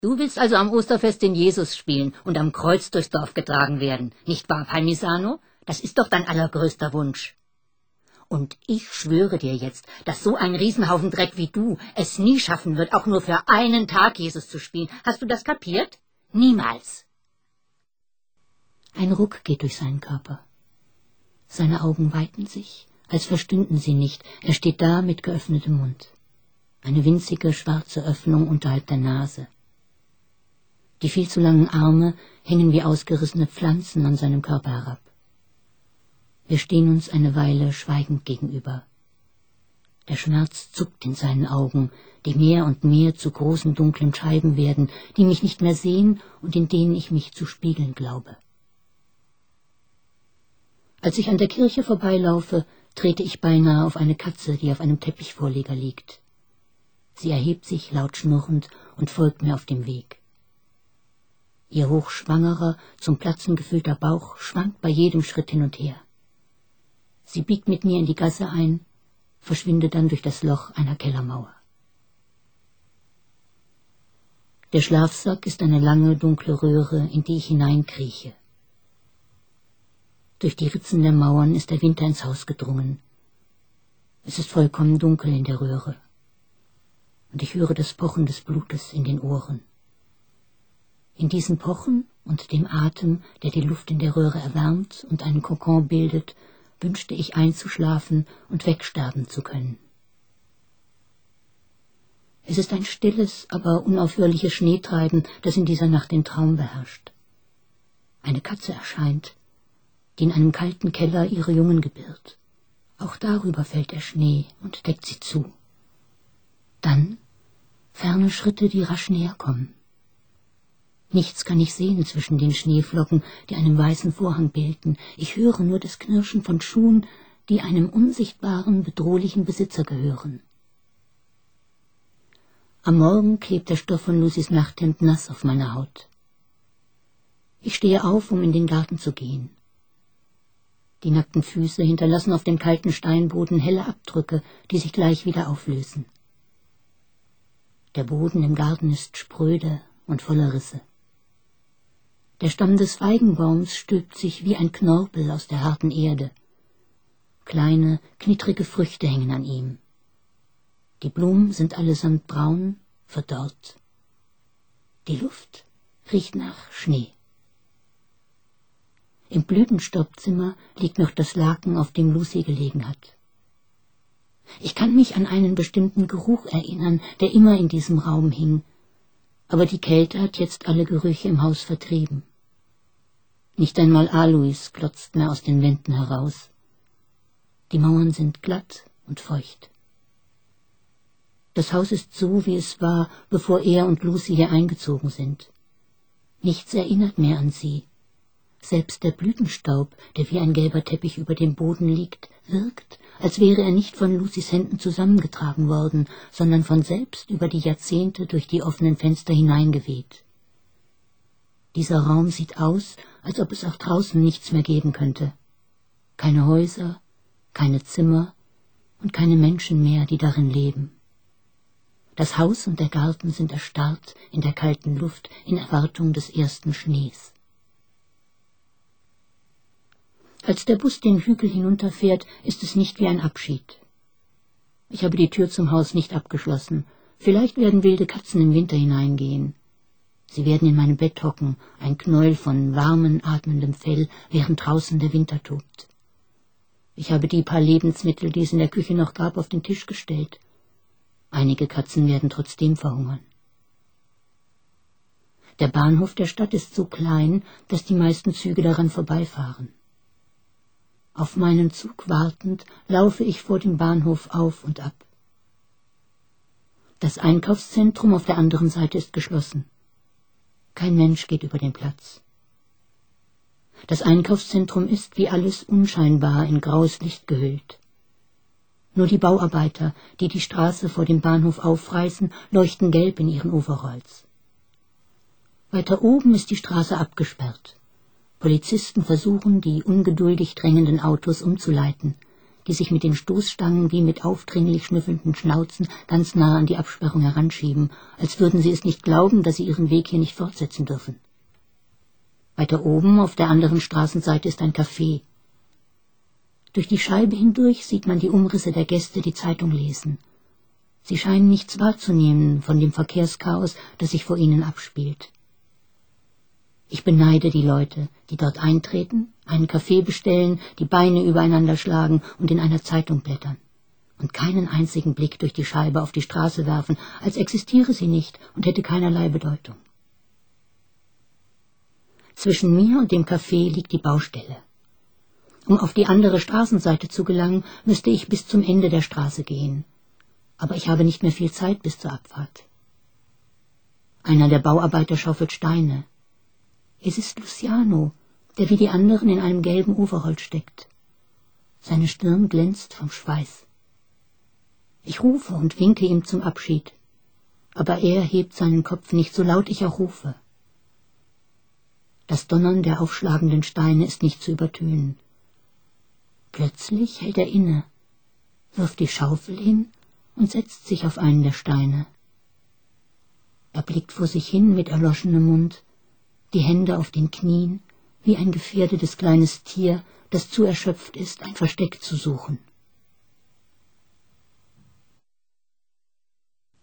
Du willst also am Osterfest den Jesus spielen und am Kreuz durchs Dorf getragen werden, nicht wahr, Palmisano? Das ist doch dein allergrößter Wunsch. Und ich schwöre dir jetzt, dass so ein Riesenhaufen Dreck wie du es nie schaffen wird, auch nur für einen Tag Jesus zu spielen. Hast du das kapiert? Niemals. Ein Ruck geht durch seinen Körper. Seine Augen weiten sich, als verstünden sie nicht. Er steht da mit geöffnetem Mund. Eine winzige schwarze Öffnung unterhalb der Nase. Die viel zu langen Arme hängen wie ausgerissene Pflanzen an seinem Körper herab. Wir stehen uns eine Weile schweigend gegenüber. Der Schmerz zuckt in seinen Augen, die mehr und mehr zu großen dunklen Scheiben werden, die mich nicht mehr sehen und in denen ich mich zu spiegeln glaube. Als ich an der Kirche vorbeilaufe, trete ich beinahe auf eine Katze, die auf einem Teppichvorleger liegt. Sie erhebt sich laut schnurrend und folgt mir auf dem Weg. Ihr hochschwangerer, zum Platzen gefüllter Bauch schwankt bei jedem Schritt hin und her. Sie biegt mit mir in die Gasse ein, verschwindet dann durch das Loch einer Kellermauer. Der Schlafsack ist eine lange, dunkle Röhre, in die ich hineinkrieche. Durch die Ritzen der Mauern ist der Winter ins Haus gedrungen. Es ist vollkommen dunkel in der Röhre. Und ich höre das Pochen des Blutes in den Ohren. In diesem Pochen und dem Atem, der die Luft in der Röhre erwärmt und einen Kokon bildet, wünschte ich einzuschlafen und wegsterben zu können. Es ist ein stilles, aber unaufhörliches Schneetreiben, das in dieser Nacht den Traum beherrscht. Eine Katze erscheint, die in einem kalten Keller ihre Jungen gebiert. Auch darüber fällt der Schnee und deckt sie zu. Dann ferne Schritte, die rasch näher kommen. Nichts kann ich sehen zwischen den Schneeflocken, die einen weißen Vorhang bilden. Ich höre nur das Knirschen von Schuhen, die einem unsichtbaren, bedrohlichen Besitzer gehören. Am Morgen klebt der Stoff von Lucys Nachthemd nass auf meiner Haut. Ich stehe auf, um in den Garten zu gehen. Die nackten Füße hinterlassen auf dem kalten Steinboden helle Abdrücke, die sich gleich wieder auflösen. Der Boden im Garten ist spröde und voller Risse. Der Stamm des Feigenbaums stülpt sich wie ein Knorpel aus der harten Erde. Kleine, knittrige Früchte hängen an ihm. Die Blumen sind allesamt braun, verdorrt. Die Luft riecht nach Schnee. Im Blütenstaubzimmer liegt noch das Laken, auf dem Lucy gelegen hat. Ich kann mich an einen bestimmten Geruch erinnern, der immer in diesem Raum hing, aber die Kälte hat jetzt alle Gerüche im Haus vertrieben. Nicht einmal Alois glotzt mehr aus den Wänden heraus. Die Mauern sind glatt und feucht. Das Haus ist so, wie es war, bevor er und Lucy hier eingezogen sind. Nichts erinnert mehr an sie. Selbst der Blütenstaub, der wie ein gelber Teppich über dem Boden liegt, wirkt, als wäre er nicht von Lucys Händen zusammengetragen worden, sondern von selbst über die Jahrzehnte durch die offenen Fenster hineingeweht. Dieser Raum sieht aus, als ob es auch draußen nichts mehr geben könnte. Keine Häuser, keine Zimmer und keine Menschen mehr, die darin leben. Das Haus und der Garten sind erstarrt in der kalten Luft in Erwartung des ersten Schnees. Als der Bus den Hügel hinunterfährt, ist es nicht wie ein Abschied. Ich habe die Tür zum Haus nicht abgeschlossen. Vielleicht werden wilde Katzen im Winter hineingehen. Sie werden in meinem Bett hocken, ein Knäuel von warmem, atmendem Fell, während draußen der Winter tobt. Ich habe die paar Lebensmittel, die es in der Küche noch gab, auf den Tisch gestellt. Einige Katzen werden trotzdem verhungern. Der Bahnhof der Stadt ist so klein, dass die meisten Züge daran vorbeifahren. Auf meinen Zug wartend, laufe ich vor dem Bahnhof auf und ab. Das Einkaufszentrum auf der anderen Seite ist geschlossen. Kein Mensch geht über den Platz. Das Einkaufszentrum ist wie alles unscheinbar in graues Licht gehüllt. Nur die Bauarbeiter, die die Straße vor dem Bahnhof aufreißen, leuchten gelb in ihren Overalls. Weiter oben ist die Straße abgesperrt. Polizisten versuchen, die ungeduldig drängenden Autos umzuleiten. die sich mit den Stoßstangen wie mit aufdringlich schnüffelnden Schnauzen ganz nah an die Absperrung heranschieben, als würden sie es nicht glauben, dass sie ihren Weg hier nicht fortsetzen dürfen. Weiter oben auf der anderen Straßenseite ist ein Café. Durch die Scheibe hindurch sieht man die Umrisse der Gäste, die Zeitung lesen. Sie scheinen nichts wahrzunehmen von dem Verkehrschaos, das sich vor ihnen abspielt. Ich beneide die Leute, die dort eintreten, einen Kaffee bestellen, die Beine übereinander schlagen und in einer Zeitung blättern und keinen einzigen Blick durch die Scheibe auf die Straße werfen, als existiere sie nicht und hätte keinerlei Bedeutung. Zwischen mir und dem Café liegt die Baustelle. Um auf die andere Straßenseite zu gelangen, müsste ich bis zum Ende der Straße gehen. Aber ich habe nicht mehr viel Zeit bis zur Abfahrt. Einer der Bauarbeiter schaufelt Steine. Es ist Luciano, der wie die anderen in einem gelben Overall steckt. Seine Stirn glänzt vom Schweiß. Ich rufe und winke ihm zum Abschied, aber er hebt seinen Kopf nicht, so laut ich auch rufe. Das Donnern der aufschlagenden Steine ist nicht zu übertönen. Plötzlich hält er inne, wirft die Schaufel hin und setzt sich auf einen der Steine. Er blickt vor sich hin mit erloschenem Mund, die Hände auf den Knien, wie ein gefährdetes kleines Tier, das zu erschöpft ist, ein Versteck zu suchen.